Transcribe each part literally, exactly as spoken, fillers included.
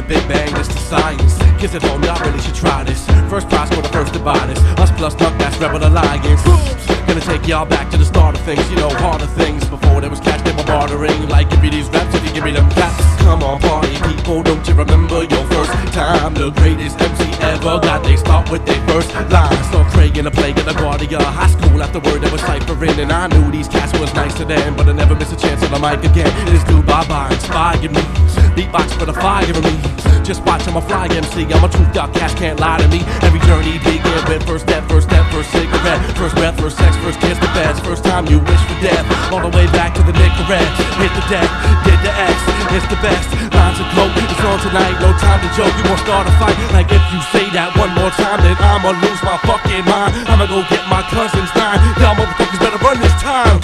Big Bang, it's the science. Kids at home, y'all really should try this. First prize for the first to buy this. Us plus Duck, that's Rebel Alliance. Gonna take y'all back to the start of things. You know, harder things. Before there was cash, they were bartering. Like, give me these raps if you give me them claps. Come on, party people, don't you remember your first time? The greatest M C ever got they start with their first line. Saw Craig in a play in LaGuardia High School. Afterward, they was ciphering. And I knew these cats was nicer then, but I never miss a chance on the mic again. This dude, bye-bye, inspired me. Beatbox for the fire in me. Just watch, I'm a fly M C. I'm a truth duck, cats can't lie to me. Every journey begin with first step, first step, first cigarette, first breath, first sex, first kiss, the best. First time you wish for death, all the way back to the Nicorette. Hit the deck, did the X, it's the best. Lines of coke, it's on tonight, no time to joke. You won't start a fight, like if you say that one more time, then I'ma lose my fucking mind. I'ma go get my cousin's nine. Y'all motherfuckers better run this time.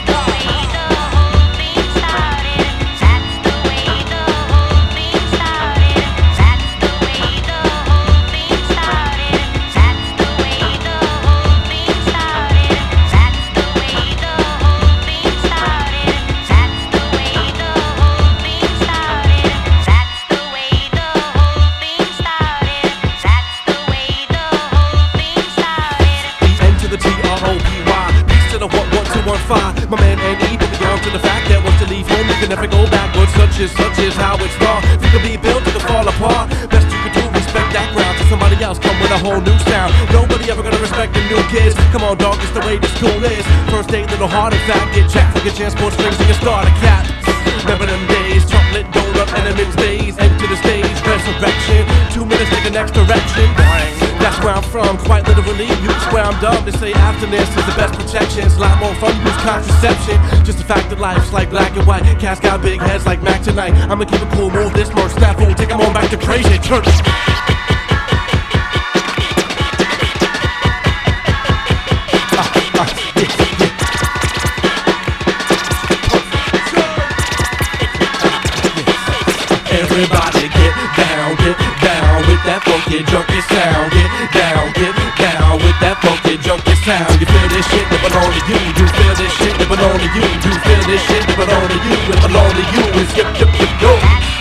My man N E put me on to the fact that once you leave home, you can never go backwards. Such is, such is how it starts. If you can be built, you can fall apart. Best you can do, respect that ground. Till somebody else come with a whole new sound. Nobody ever gonna respect the new kids. Come on, dog, it's the way this school is. First day, little hard, in fact. Get jacked for your chance, sports strings, and you start a cap. Remember them days, chocolate donut, Enemans days. Enter the stage, resurrection. Two minutes, take the next direction. That's where I'm from, quite literally. You can swear I'm dumb to say afternoon is the best protection. It's a lot more fun to use contraception. Just the fact that life's like black and white. Cats got big heads like Mac tonight. I'ma keep it cool, move this more snap fool. Take them on back to crazy church. Everybody get down, get down with that funky junky sound. Get down, get down with that funky junky sound. You feel this shit, it belong to you. You feel this shit, it belong to you. You feel this shit, it belong to you. It belong to you. It's yip, yip, yip, yo.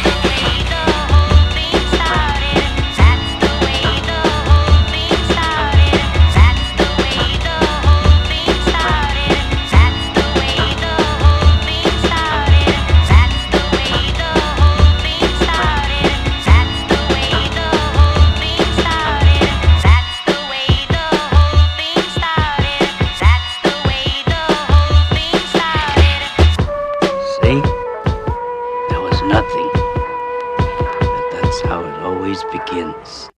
There was nothing, but that's how it always begins.